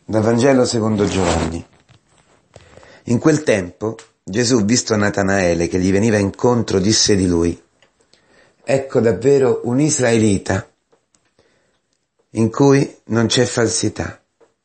Dal Vangelo secondo Giovanni. In quel tempo Gesù, visto Natanaele che gli veniva incontro, disse di lui: ecco davvero un israelita in cui non c'è falsità.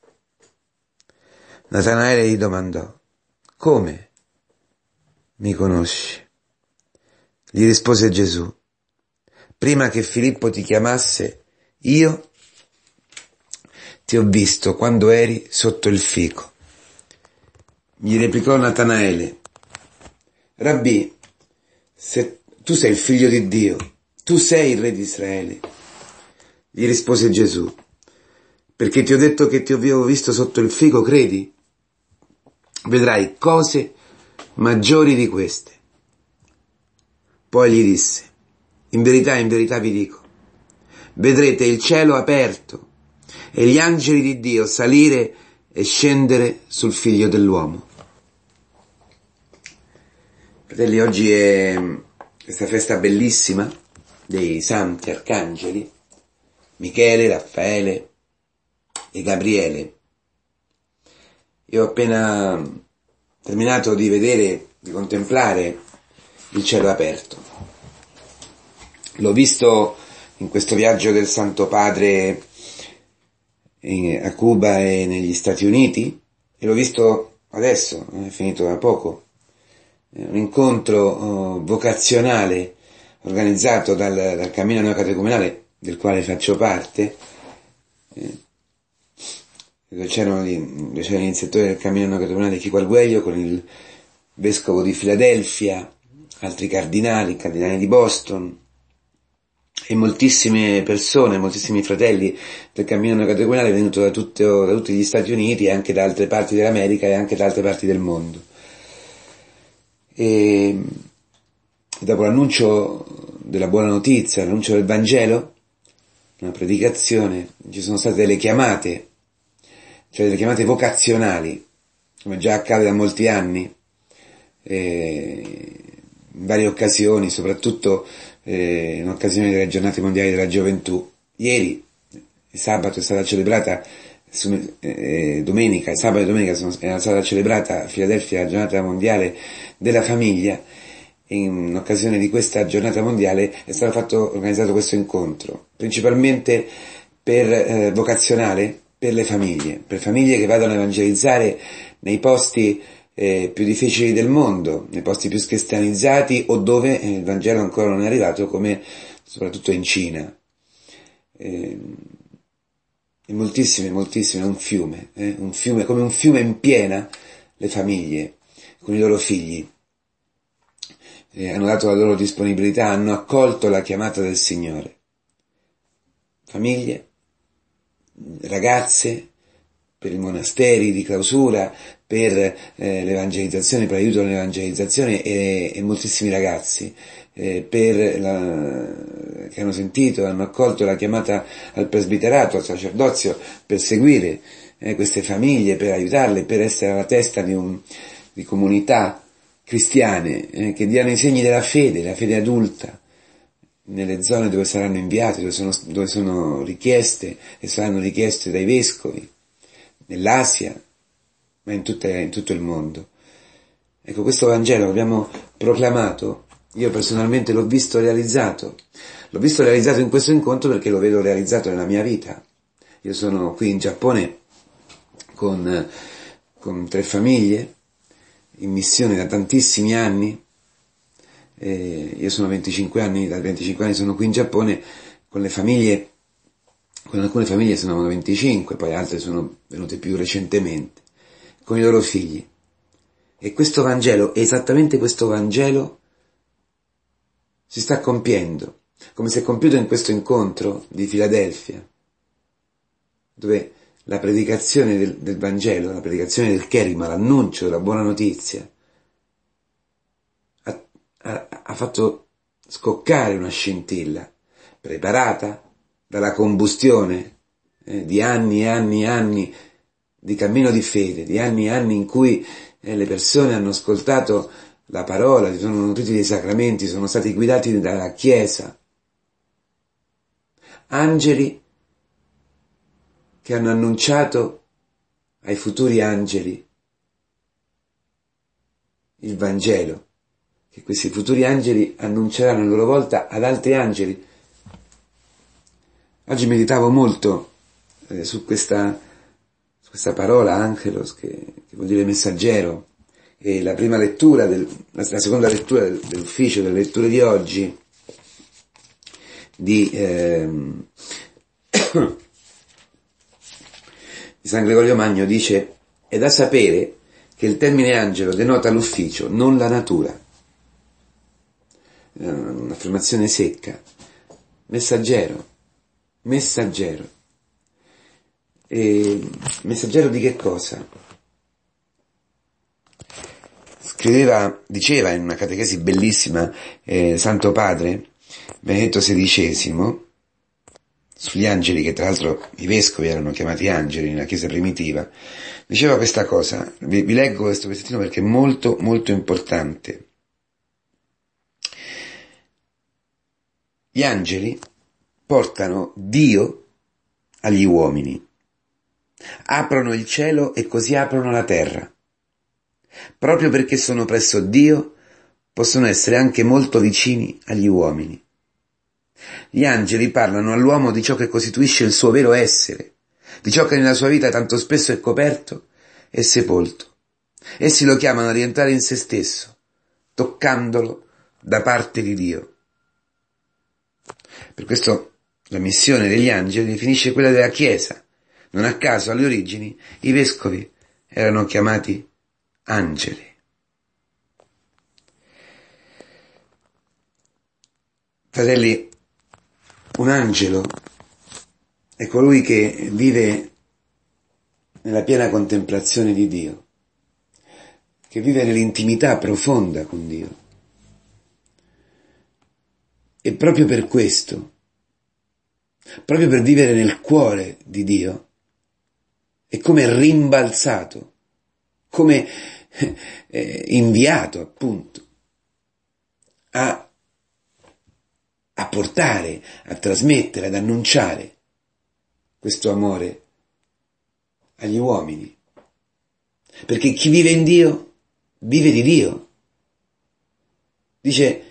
Natanaele gli domandò: come mi conosci? Gli rispose Gesù: prima che Filippo ti chiamasse, io ti ho visto quando eri sotto il fico. Gli replicò Natanaele: Rabbì, se tu sei il figlio di Dio, tu sei il re di Israele. Gli rispose Gesù: perché ti ho detto che ti avevo visto sotto il fico, credi? Vedrai cose maggiori di queste. Poi gli disse: in verità vi dico, vedrete il cielo aperto e gli angeli di Dio salire e scendere sul figlio dell'uomo. Fratelli, oggi è questa festa bellissima dei santi arcangeli, Michele, Raffaele e Gabriele. Io ho appena terminato di vedere, di contemplare il cielo aperto. L'ho visto in questo viaggio del Santo Padre a Cuba e negli Stati Uniti, e l'ho visto adesso, è finito da poco, un incontro vocazionale organizzato dal Cammino Neocatecumenale, del quale faccio parte, dove c'erano gli iniziatori del Cammino Neocatecumenale, Chico Arguello, con il Vescovo di Filadelfia, altri cardinali, cardinali di Boston, e moltissime persone, moltissimi fratelli del Cammino Neocatecumenale venuto da tutti gli Stati Uniti e anche da altre parti dell'America e anche da altre parti del mondo. E dopo l'annuncio della buona notizia, l'annuncio del Vangelo, una predicazione, ci sono state delle chiamate, cioè delle chiamate vocazionali, come già accade da molti anni, in varie occasioni, soprattutto in occasione delle giornate mondiali della gioventù. Ieri, sabato, è stata celebrata, domenica, sabato e domenica è stata celebrata a Filadelfia la giornata mondiale della famiglia. In occasione di questa giornata mondiale è stato organizzato questo incontro, principalmente vocazionale per le famiglie, per famiglie che vadano a evangelizzare nei posti più difficili del mondo, nei posti più cristianizzati o dove il Vangelo ancora non è arrivato, come soprattutto in Cina. E moltissime, è un fiume, come un fiume in piena, le famiglie con i loro figli. Hanno dato la loro disponibilità, hanno accolto la chiamata del Signore. Famiglie, ragazze, per i monasteri di clausura, per l'evangelizzazione, per l'aiuto all'evangelizzazione, e moltissimi ragazzi che hanno sentito, hanno accolto la chiamata al presbiterato, al sacerdozio, per seguire queste famiglie, per aiutarle, per essere alla testa di comunità cristiane che diano i segni della fede, la fede adulta, nelle zone dove saranno inviate, dove sono richieste e saranno richieste dai vescovi, nell'Asia, ma in tutto il mondo. Ecco, questo Vangelo che abbiamo proclamato, io personalmente l'ho visto realizzato in questo incontro, perché lo vedo realizzato nella mia vita. Io sono qui in Giappone con 3 famiglie, in missione da tantissimi anni. Io sono 25 anni, da 25 anni sono qui in Giappone con le famiglie. Con alcune famiglie sono 25, poi altre sono venute più recentemente, con i loro figli. E questo Vangelo, esattamente questo Vangelo, si sta compiendo, come si è compiuto in questo incontro di Filadelfia, dove la predicazione del Vangelo, la predicazione del Kerigma, l'annuncio della buona notizia, ha fatto scoccare una scintilla, preparata dalla combustione di anni e anni e anni di cammino di fede, di anni e anni in cui le persone hanno ascoltato la parola, si sono nutriti dei sacramenti, sono stati guidati dalla Chiesa. Angeli che hanno annunciato ai futuri angeli il Vangelo, che questi futuri angeli annunceranno a loro volta ad altri angeli. Oggi meditavo molto su questa parola, angelos, che vuol dire messaggero, e la prima lettura, la seconda lettura dell'ufficio delle letture di oggi, di San Gregorio Magno, dice: è da sapere che il termine angelo denota l'ufficio, non la natura. Un'affermazione secca. Messaggero. E messaggero di che cosa? Diceva in una catechesi bellissima Santo Padre Benedetto XVI, sugli angeli, che tra l'altro i vescovi erano chiamati angeli nella Chiesa primitiva, diceva questa cosa. Vi leggo questo pezzettino perché è molto molto importante. Gli angeli portano Dio agli uomini, aprono il cielo e così aprono la terra. Proprio perché sono presso Dio, possono essere anche molto vicini agli uomini. Gli angeli parlano all'uomo di ciò che costituisce il suo vero essere, di ciò che nella sua vita tanto spesso è coperto e sepolto. Essi lo chiamano a rientrare in se stesso, toccandolo da parte di Dio. Per questo la missione degli angeli definisce quella della Chiesa. Non a caso, alle origini, i vescovi erano chiamati angeli. Fratelli, un angelo è colui che vive nella piena contemplazione di Dio, che vive nell'intimità profonda con Dio. E proprio per questo, proprio per vivere nel cuore di Dio, è come rimbalzato, come inviato appunto a portare, a trasmettere, ad annunciare questo amore agli uomini. Perché chi vive in Dio, vive di Dio. Dice,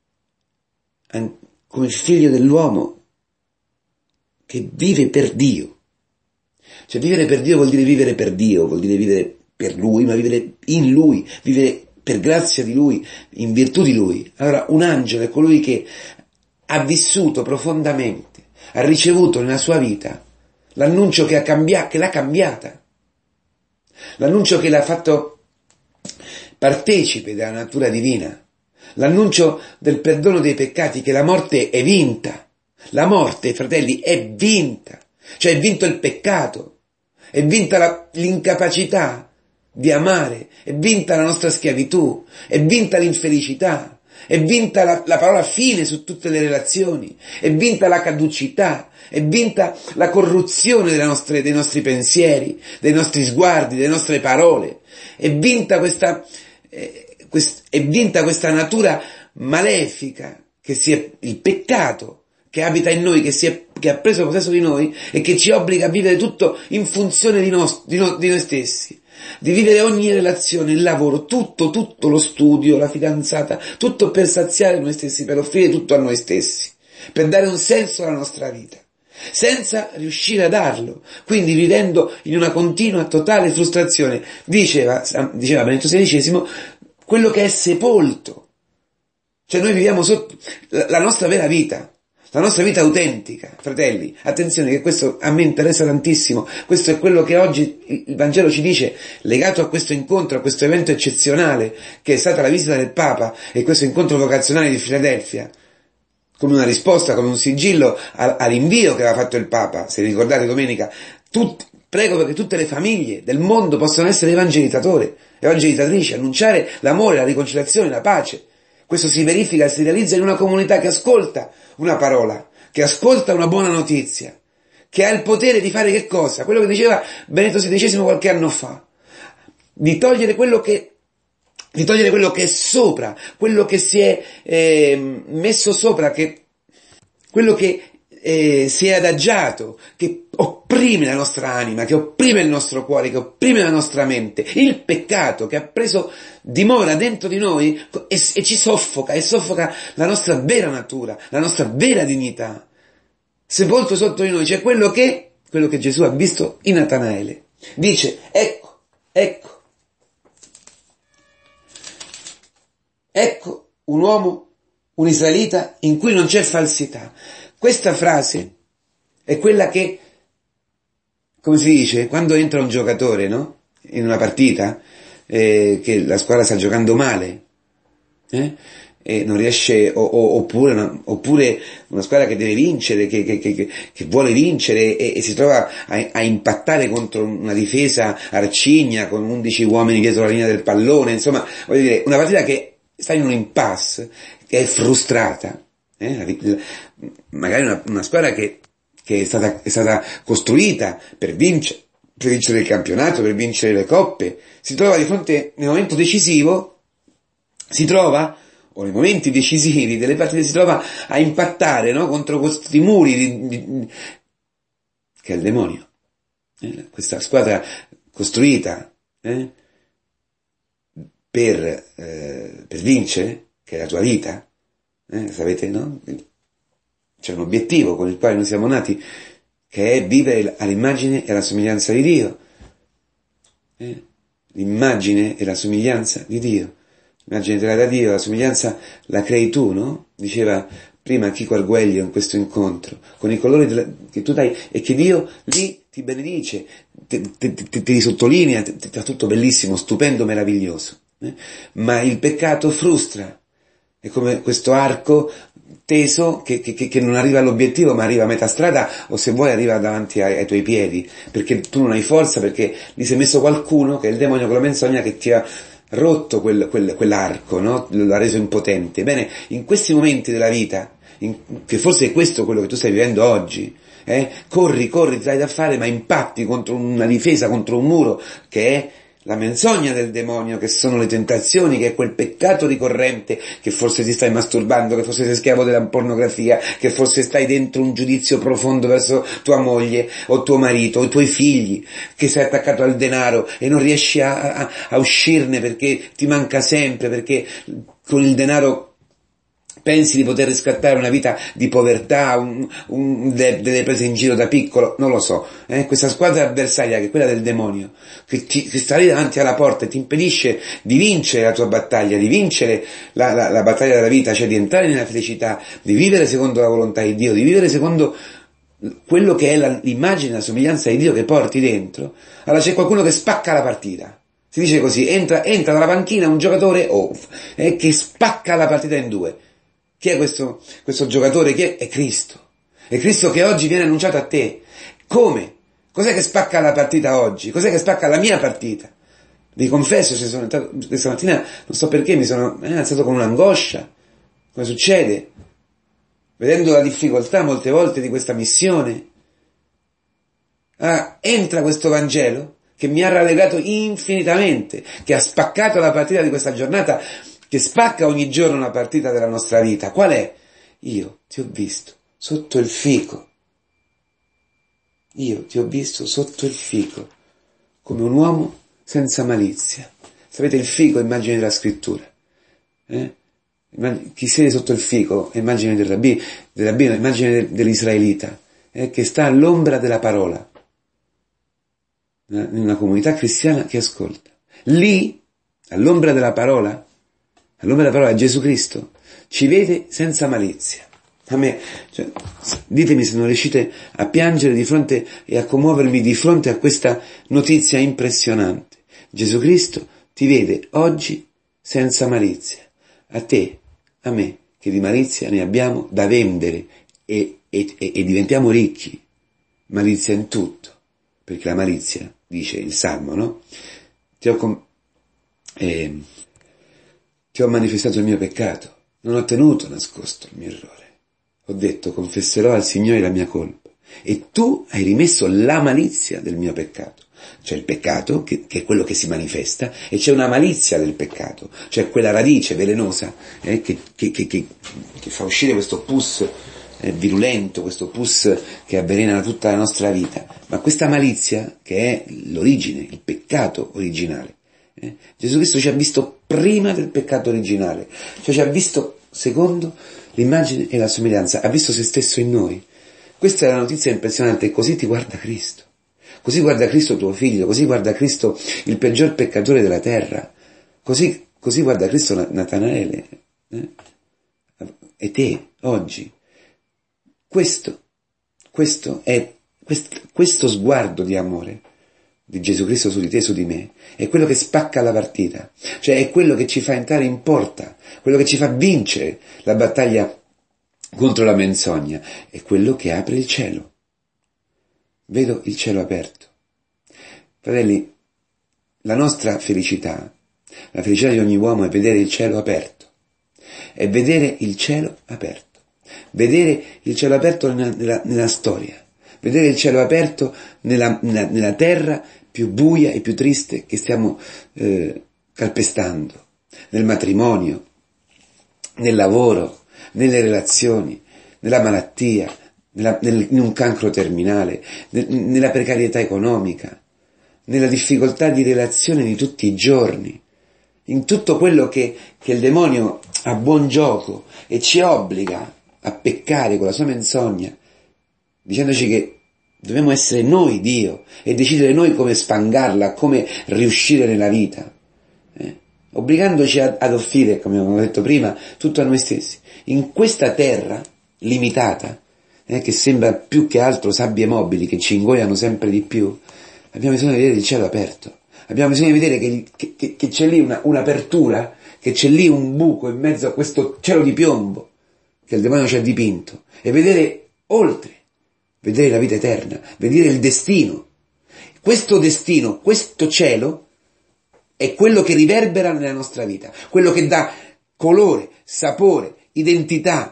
come figlio dell'uomo che vive per Dio. Cioè vivere per Dio vuol dire vivere per Dio, vuol dire vivere per Lui, ma vivere in Lui, vivere per grazia di Lui, in virtù di Lui. Allora un angelo è colui che ha vissuto profondamente, ha ricevuto nella sua vita l'annuncio che l'ha cambiata, l'annuncio che l'ha fatto partecipe della natura divina, l'annuncio del perdono dei peccati, che la morte è vinta. La morte, fratelli, è vinta. Cioè è vinto il peccato, è vinta l'incapacità di amare, è vinta la nostra schiavitù, è vinta l'infelicità, è vinta la parola fine su tutte le relazioni, è vinta la caducità, è vinta la corruzione dei nostri pensieri, dei nostri sguardi, delle nostre parole, è vinta questa natura malefica che il peccato che abita in noi, che ha preso possesso di noi e che ci obbliga a vivere tutto in funzione di noi stessi, di vivere ogni relazione, il lavoro, tutto lo studio, la fidanzata, tutto per saziare noi stessi, per offrire tutto a noi stessi, per dare un senso alla nostra vita, senza riuscire a darlo, quindi vivendo in una continua totale frustrazione. Diceva Benedetto XVI, quello che è sepolto, cioè noi viviamo sotto la nostra vera vita, la nostra vita autentica, fratelli. Attenzione che questo a me interessa tantissimo, questo è quello che oggi il Vangelo ci dice, legato a questo incontro, a questo evento eccezionale che è stata la visita del Papa e questo incontro vocazionale di Filadelfia, come una risposta, come un sigillo all'invio che aveva fatto il Papa. Se ricordate domenica, prego perché tutte le famiglie del mondo possano essere evangelizzatrici, annunciare l'amore, la riconciliazione, la pace. Questo si verifica e si realizza in una comunità che ascolta una parola, che ascolta una buona notizia, che ha il potere di fare che cosa? Quello che diceva Benedetto XVI qualche anno fa, di togliere quello che è sopra, quello che si è messo sopra, quello che si è adagiato, che opprime la nostra anima, che opprime il nostro cuore, che opprime la nostra mente, il peccato che ha preso dimora dentro di noi e ci soffoca, e soffoca la nostra vera natura, la nostra vera dignità. Sepolto sotto di noi c'è quello che Gesù ha visto in Natanaele. Dice, ecco un uomo, un israelita in cui non c'è falsità. Questa frase è quella che, come si dice, quando entra un giocatore, no? In una partita, che la squadra sta giocando male, e non riesce, oppure una squadra che deve vincere, che vuole vincere e si trova a impattare contro una difesa arcigna con 11 uomini dietro la linea del pallone, insomma, voglio dire, una partita che sta in un impasse, che è frustrata, magari una squadra che è stata costruita per vincere il campionato, per vincere le coppe, si trova di fronte, nel momento decisivo, o nei momenti decisivi delle partite, si trova a impattare, no? Contro questi muri che è il demonio. Questa squadra costruita per vincere, che è la tua vita, sapete, no? C'è un obiettivo con il quale noi siamo nati, che è vivere all'immagine e alla somiglianza di Dio. L'immagine e la somiglianza di Dio. L'immagine te la dà Dio, la somiglianza la crei tu, no? Diceva prima Chico Arguello in questo incontro, con i colori che tu dai, e che Dio lì ti benedice, ti sottolinea, ti fa tutto bellissimo, stupendo, meraviglioso. Ma il peccato frustra. È come questo arco teso che non arriva all'obiettivo, ma arriva a metà strada, o se vuoi arriva davanti ai tuoi piedi, perché tu non hai forza, perché lì si è messo qualcuno, che è il demonio con la menzogna, che ti ha rotto quell'arco, no? L'ha reso impotente. Bene, in questi momenti della vita, che forse è questo quello che tu stai vivendo oggi, corri, ti dai da fare, ma impatti contro una difesa, contro un muro, che è la menzogna del demonio, che sono le tentazioni, che è quel peccato ricorrente, che forse ti stai masturbando, che forse sei schiavo della pornografia, che forse stai dentro un giudizio profondo verso tua moglie, o tuo marito, o i tuoi figli, che sei attaccato al denaro e non riesci a uscirne perché ti manca sempre, perché con il denaro pensi di poter riscattare una vita di povertà, delle prese in giro da piccolo, non lo so. Questa squadra avversaria, che è quella del demonio, che sta lì davanti alla porta e ti impedisce di vincere la tua battaglia, di vincere la battaglia della vita, cioè di entrare nella felicità, di vivere secondo la volontà di Dio, di vivere secondo quello che è l'immagine, la somiglianza di Dio che porti dentro. Allora c'è qualcuno che spacca la partita. Si dice così, entra dalla panchina un giocatore che spacca la partita in due. Chi è questo giocatore? Chi è? È Cristo. È Cristo che oggi viene annunciato a te. Come? Cos'è che spacca la partita oggi? Cos'è che spacca la mia partita? Vi confesso, questa mattina, non so perché, mi sono alzato con un'angoscia. Come succede? Vedendo la difficoltà molte volte di questa missione. Entra questo Vangelo che mi ha rallegrato infinitamente, che ha spaccato la partita di questa giornata, che spacca ogni giorno una partita della nostra vita. Qual è? Io ti ho visto sotto il fico. Io ti ho visto sotto il fico, come un uomo senza malizia. Sapete, il fico è immagine della scrittura. Chi siede sotto il fico è immagine del rabbino, immagine dell'israelita, che sta all'ombra della parola, in una comunità cristiana che ascolta. Lì, all'ombra della parola Gesù Cristo ci vede senza malizia. A me, ditemi se non riuscite a piangere di fronte e a commuovermi di fronte a questa notizia impressionante. Gesù Cristo ti vede oggi senza malizia. A te, a me, che di malizia ne abbiamo da vendere e diventiamo ricchi. Malizia in tutto, perché la malizia, dice il Salmo, no? Ti ho manifestato il mio peccato, non ho tenuto nascosto il mio errore. Ho detto, confesserò al Signore la mia colpa. E tu hai rimesso la malizia del mio peccato. C'è il peccato, che è quello che si manifesta, e c'è una malizia del peccato, cioè quella radice velenosa, che fa uscire questo pus virulento, questo pus che avvelena tutta la nostra vita, ma questa malizia che è l'origine, il peccato originale. Gesù Cristo ci ha visto prima del peccato originale, cioè ci ha visto secondo l'immagine e la somiglianza, ha visto se stesso in noi. Questa è la notizia impressionante, così ti guarda Cristo, così guarda Cristo tuo figlio, così guarda Cristo il peggior peccatore della terra, così guarda Cristo Natanaele, e te, oggi. Questo sguardo di amore di Gesù Cristo su di te, su di me, è quello che spacca la partita, cioè è quello che ci fa entrare in porta, quello che ci fa vincere la battaglia contro la menzogna, è quello che apre il cielo. Vedo il cielo aperto. Fratelli, la nostra felicità, la felicità di ogni uomo è vedere il cielo aperto, è vedere il cielo aperto, vedere il cielo aperto nella storia, vedere il cielo aperto nella terra più buia e più triste che stiamo calpestando, nel matrimonio, nel lavoro, nelle relazioni, nella malattia, in un cancro terminale, nella precarietà economica, nella difficoltà di relazione di tutti i giorni, in tutto quello che il demonio ha buon gioco e ci obbliga a peccare con la sua menzogna, dicendoci che dobbiamo essere noi Dio e decidere noi come spangarla, come riuscire nella vita, obbligandoci ad offrire, come abbiamo detto prima, tutto a noi stessi. In questa terra limitata, che sembra più che altro sabbie mobili che ci ingoiano sempre di più, abbiamo bisogno di vedere il cielo aperto, abbiamo bisogno di vedere che c'è lì un'apertura, che c'è lì un buco in mezzo a questo cielo di piombo che il demonio ci ha dipinto, e vedere oltre, vedere la vita eterna, vedere il destino. Questo destino, questo cielo, è quello che riverbera nella nostra vita, quello che dà colore, sapore, identità,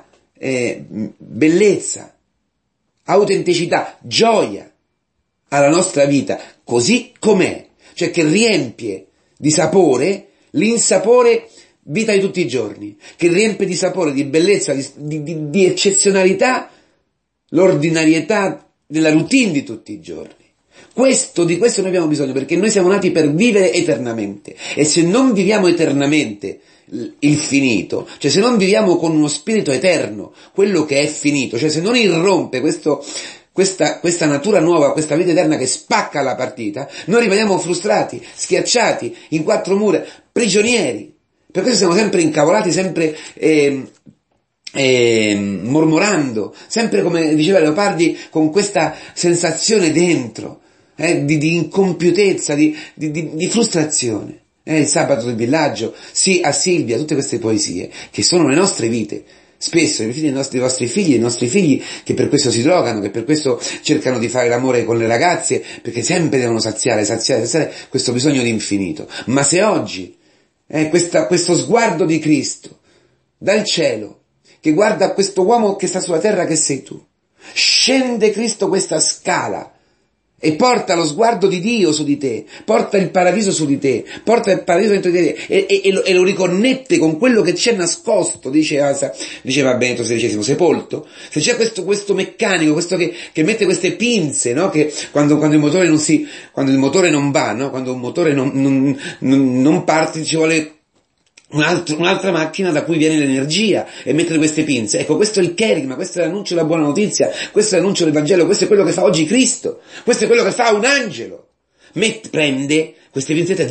bellezza, autenticità, gioia alla nostra vita, così com'è, cioè che riempie di sapore l'insapore vita di tutti i giorni, che riempie di sapore, di bellezza, di eccezionalità l'ordinarietà della routine di tutti i giorni. Di questo noi abbiamo bisogno, perché noi siamo nati per vivere eternamente, e se non viviamo eternamente il finito, cioè se non viviamo con uno spirito eterno quello che è finito, cioè se non irrompe questa natura nuova, questa vita eterna che spacca la partita, noi rimaniamo frustrati, schiacciati, in quattro mura, prigionieri. Per questo siamo sempre incavolati, sempre mormorando, sempre, come diceva Leopardi, con questa sensazione dentro, di incompiutezza, di frustrazione. Il sabato del villaggio, sì a Silvia, tutte queste poesie, che sono le nostre vite. Spesso i nostri figli che per questo si drogano, che per questo cercano di fare l'amore con le ragazze, perché sempre devono saziare questo bisogno di infinito. Ma se oggi questo sguardo di Cristo dal cielo, che guarda questo uomo che sta sulla terra, che sei tu, scende Cristo questa scala e porta lo sguardo di Dio su di te, porta il paradiso su di te, porta il paradiso dentro di te e lo riconnette con quello che c'è nascosto, diceva Benedetto XVI, sepolto. Se c'è questo meccanico, questo che mette queste pinze, no? Che quando il motore non va, no? Quando un motore non parte, ci vuole un'altra macchina da cui viene l'energia, e mettere queste pinze. Ecco, questo è il kerigma, questo è l'annuncio della buona notizia, questo è l'annuncio del Vangelo, questo è quello che fa oggi Cristo, questo è quello che fa un angelo. Prende queste pinzette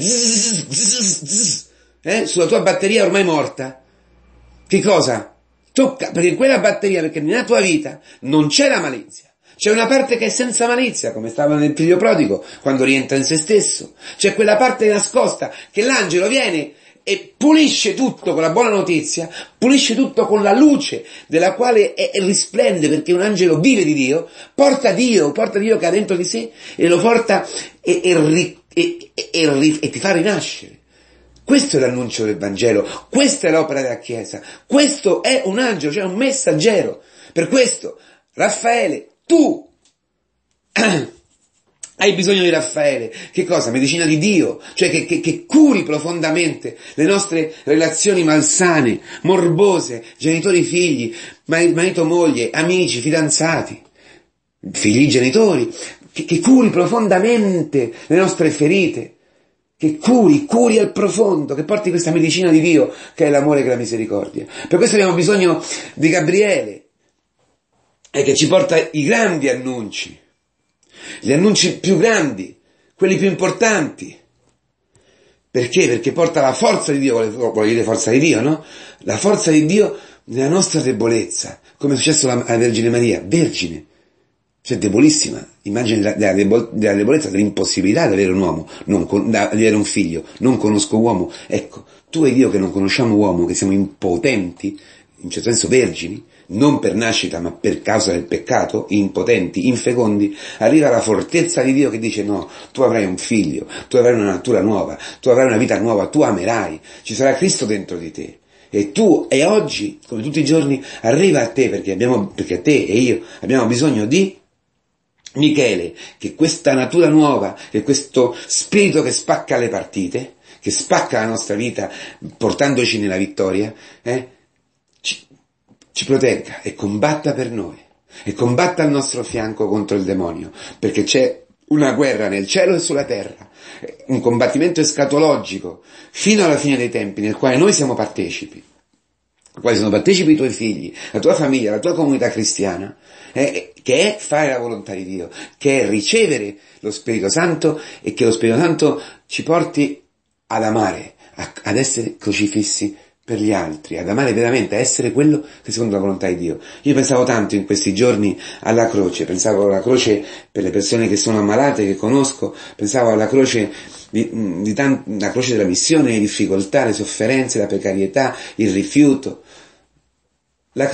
sulla tua batteria ormai morta. Che cosa? Tocca, perché in quella batteria, perché nella tua vita non c'è la malizia, c'è una parte che è senza malizia, come stava nel figlio prodigo, quando rientra in se stesso. C'è quella parte nascosta che l'angelo viene e pulisce tutto con la buona notizia, pulisce tutto con la luce della quale risplende, perché un angelo vive di Dio, porta Dio che ha dentro di sé, e lo porta e ti fa rinascere. Questo è l'annuncio del Vangelo, questa è l'opera della Chiesa, questo è un angelo, cioè un messaggero. Per questo, Raffaele, tu Hai bisogno di Raffaele. Che cosa? Medicina di Dio. Cioè che curi profondamente le nostre relazioni malsane, morbose, genitori figli, marito moglie, amici, fidanzati, figli genitori. Che curi profondamente le nostre ferite. Che curi al profondo, che porti questa medicina di Dio, che è l'amore e la misericordia. Per questo abbiamo bisogno di Gabriele, che ci porta i grandi annunci. Gli annunci più grandi, quelli più importanti. Perché? Perché porta la forza di Dio, vuole dire forza di Dio, no? La forza di Dio nella nostra debolezza, come è successo alla Vergine Maria, vergine, cioè debolissima, immagine della debolezza, dell'impossibilità di avere un uomo, di avere un figlio, non conosco uomo. Ecco, tu ed io che non conosciamo uomo, che siamo impotenti, in certo senso vergini, non per nascita ma per causa del peccato, impotenti, infecondi, arriva la fortezza di Dio che dice no, tu avrai un figlio, tu avrai una natura nuova, tu avrai una vita nuova, tu amerai, ci sarà Cristo dentro di te. E tu, e oggi, come tutti i giorni, arriva a te perché te e io abbiamo bisogno di Michele, che questa natura nuova, che questo spirito che spacca le partite, che spacca la nostra vita portandoci nella vittoria, ci protegga e combatta per noi, e combatta al nostro fianco contro il demonio, perché c'è una guerra nel cielo e sulla terra, un combattimento escatologico fino alla fine dei tempi, nel quale noi siamo partecipi, quali sono partecipi i tuoi figli, la tua famiglia, la tua comunità cristiana, che è fare la volontà di Dio, che è ricevere lo Spirito Santo e che lo Spirito Santo ci porti ad amare, ad essere crocifissi per gli altri, ad amare veramente, a essere quello che secondo la volontà di Dio. Io pensavo tanto in questi giorni alla croce, pensavo alla croce per le persone che sono ammalate, che conosco, pensavo alla croce la croce della missione, le difficoltà, le sofferenze, la precarietà, il rifiuto. La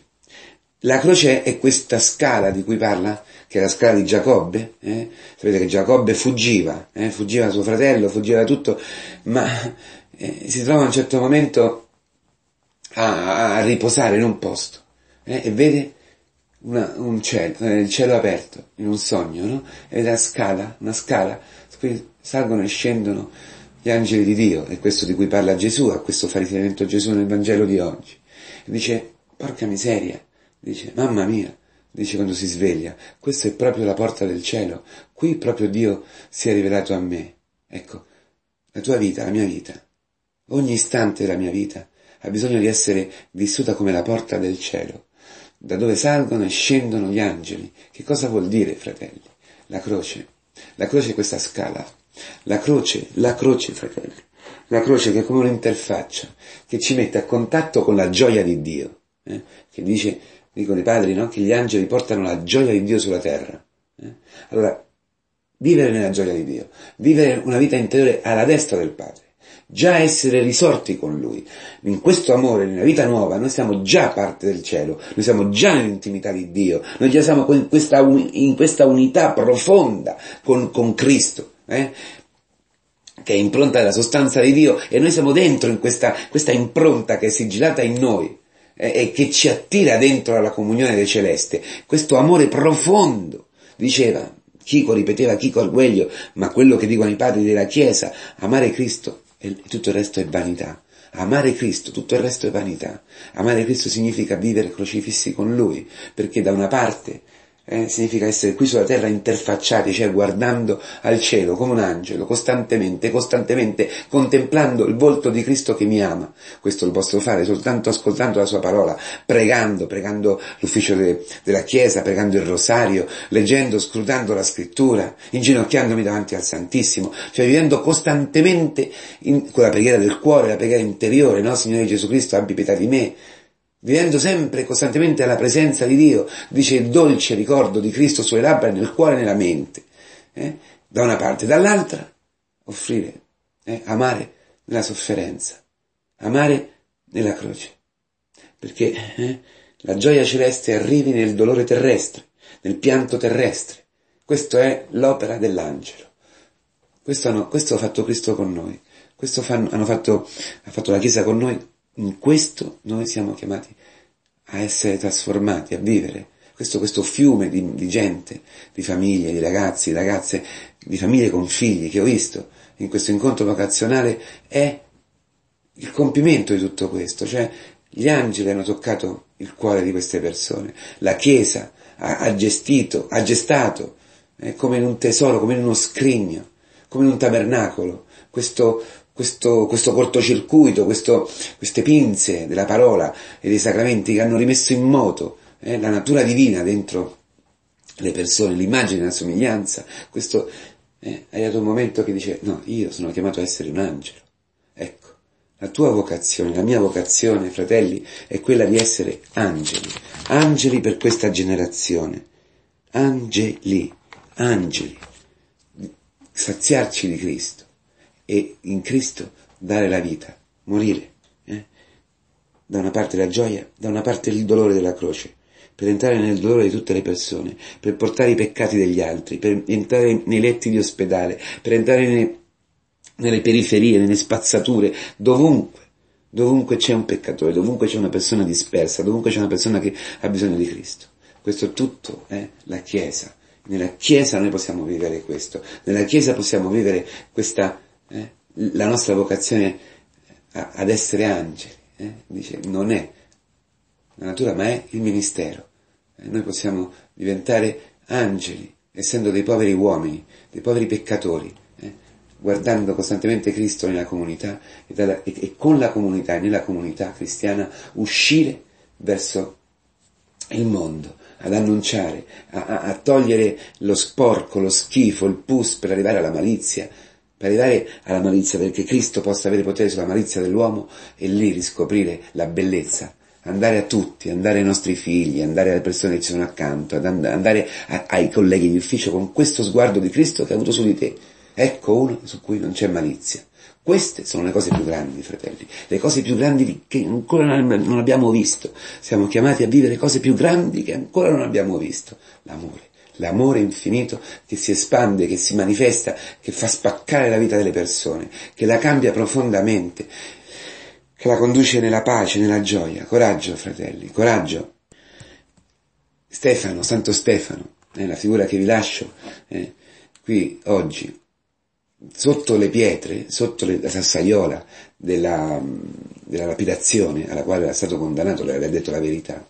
croce è questa scala di cui parla, che è la scala di Giacobbe, sapete che Giacobbe fuggiva da suo fratello, fuggiva da tutto, ma si trova a un certo momento a riposare in un posto, e vede il cielo aperto, in un sogno, no? E vede una scala, su cui salgono e scendono gli angeli di Dio, è questo di cui parla Gesù, a questo fa riferimento Gesù nel Vangelo di oggi. E dice, porca miseria, dice, mamma mia, dice quando si sveglia, questa è proprio la porta del cielo, qui proprio Dio si è rivelato a me. Ecco, la tua vita, la mia vita, ogni istante della mia vita ha bisogno di essere vissuta come la porta del cielo, da dove salgono e scendono gli angeli. Che cosa vuol dire, fratelli? La croce è questa scala, la croce, fratelli, la croce che è come un'interfaccia, che ci mette a contatto con la gioia di Dio, che dicono i padri, no? Che gli angeli portano la gioia di Dio sulla terra. Allora, vivere nella gioia di Dio, vivere una vita interiore alla destra del Padre, già essere risorti con Lui, in questo amore, nella vita nuova, noi siamo già parte del cielo, noi siamo già nell'intimità di Dio, noi già siamo in questa unità profonda con Cristo, che è impronta della sostanza di Dio, e noi siamo dentro in questa impronta che è sigillata in noi, e che ci attira dentro alla comunione del celeste, questo amore profondo, diceva Chico, ripeteva Chico Arguello, ma quello che dicono i padri della Chiesa, amare Cristo e tutto il resto è vanità. Amare Cristo, tutto il resto è vanità. Amare Cristo significa vivere crocifissi con Lui, perché da una parte significa essere qui sulla terra interfacciati, cioè guardando al cielo come un angelo, costantemente, contemplando il volto di Cristo che mi ama. Questo lo posso fare soltanto ascoltando la sua parola, pregando l'ufficio della Chiesa, pregando il rosario, leggendo, scrutando la scrittura, inginocchiandomi davanti al Santissimo, cioè vivendo costantemente con la preghiera del cuore, la preghiera interiore, no? Signore Gesù Cristo, abbi pietà di me, vivendo sempre costantemente alla presenza di Dio, dice il dolce ricordo di Cristo sulle labbra, nel cuore e nella mente, da una parte, dall'altra offrire, amare nella sofferenza, amare nella croce, perché la gioia celeste arrivi nel dolore terrestre, nel pianto terrestre. Questa è l'opera dell'angelo. Questo ha fatto Cristo con noi, questo ha fatto la Chiesa con noi. In questo noi siamo chiamati a essere trasformati, a vivere. questo fiume di gente, di famiglie, di ragazzi, di ragazze, di famiglie con figli che ho visto in questo incontro vocazionale, è il compimento di tutto questo, cioè gli angeli hanno toccato il cuore di queste persone, la Chiesa ha gestato, come in un tesoro, come in uno scrigno, come in un tabernacolo, questo cortocircuito, queste pinze della parola e dei sacramenti che hanno rimesso in moto la natura divina dentro le persone, l'immagine e la somiglianza. Questo è arrivato un momento che dice: no, io sono chiamato a essere un angelo. Ecco, la tua vocazione, la mia vocazione, fratelli, è quella di essere angeli per questa generazione, angeli, saziarci di Cristo e in Cristo dare la vita, morire, da una parte la gioia, da una parte il dolore della croce, per entrare nel dolore di tutte le persone, per portare i peccati degli altri, per entrare nei letti di ospedale, per entrare nelle periferie, nelle spazzature, dovunque c'è un peccatore, dovunque c'è una persona dispersa, dovunque c'è una persona che ha bisogno di Cristo. Questo tutto è la Chiesa. Nella Chiesa noi possiamo vivere questo, nella Chiesa possiamo vivere la nostra vocazione ad essere angeli. Dice, non è la natura ma è il ministero. Noi possiamo diventare angeli, essendo dei poveri uomini, dei poveri peccatori, guardando costantemente Cristo nella comunità e con la comunità e nella comunità cristiana uscire verso il mondo, ad annunciare, a togliere lo sporco, lo schifo, il pus per arrivare alla malizia, perché Cristo possa avere potere sulla malizia dell'uomo e lì riscoprire la bellezza. Andare a tutti, andare ai nostri figli, andare alle persone che ci sono accanto, andare ai colleghi di ufficio con questo sguardo di Cristo che ha avuto su di te. Ecco uno su cui non c'è malizia. Queste sono le cose più grandi, fratelli, le cose più grandi che ancora non abbiamo visto. Siamo chiamati a vivere cose più grandi che ancora non abbiamo visto. L'amore infinito che si espande, che si manifesta, che fa spaccare la vita delle persone, che la cambia profondamente, che la conduce nella pace, nella gioia. Coraggio, fratelli, coraggio. Santo Stefano, la figura che vi lascio qui oggi, sotto le pietre, sotto la sassaiola della lapidazione alla quale era stato condannato, le aveva detto la verità,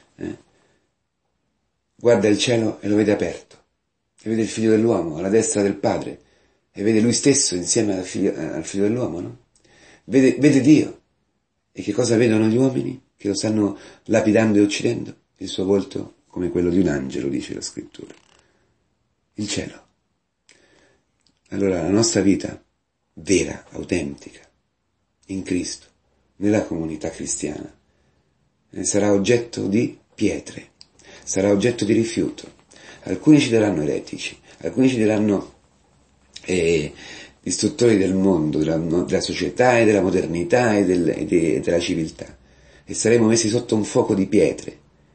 guarda il cielo e lo vede aperto, e vede il figlio dell'uomo alla destra del Padre, e vede lui stesso insieme al figlio dell'uomo, no? Vede Dio. E che cosa vedono gli uomini che lo stanno lapidando e uccidendo? Il suo volto come quello di un angelo, dice la scrittura. Il cielo. Allora la nostra vita vera, autentica, in Cristo, nella comunità cristiana, sarà oggetto di pietre, sarà oggetto di rifiuto. Alcuni ci daranno eretici, alcuni ci daranno istruttori del mondo, della società e della modernità e della civiltà, e saremo messi sotto un fuoco di pietre.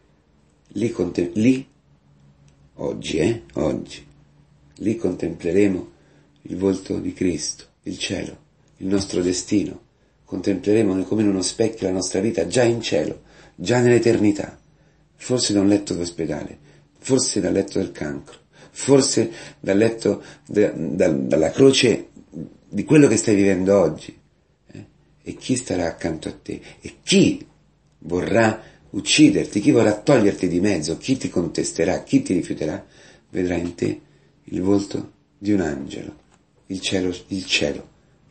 Oggi, lì contempleremo il volto di Cristo, il cielo, il nostro destino. Contempleremo come in uno specchio la nostra vita già in cielo, già nell'eternità, forse da un letto d'ospedale, forse dal letto del cancro, forse dal letto dalla croce di quello che stai vivendo oggi. E chi starà accanto a te? E chi vorrà ucciderti? Chi vorrà toglierti di mezzo? Chi ti contesterà? Chi ti rifiuterà? Vedrà in te il volto di un angelo. Il cielo,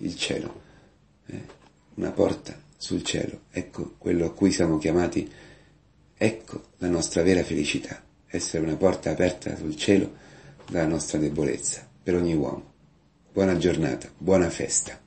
una porta sul cielo, ecco quello a cui siamo chiamati, ecco la nostra vera felicità, essere una porta aperta sul cielo dalla nostra debolezza, per ogni uomo. Buona giornata, buona festa.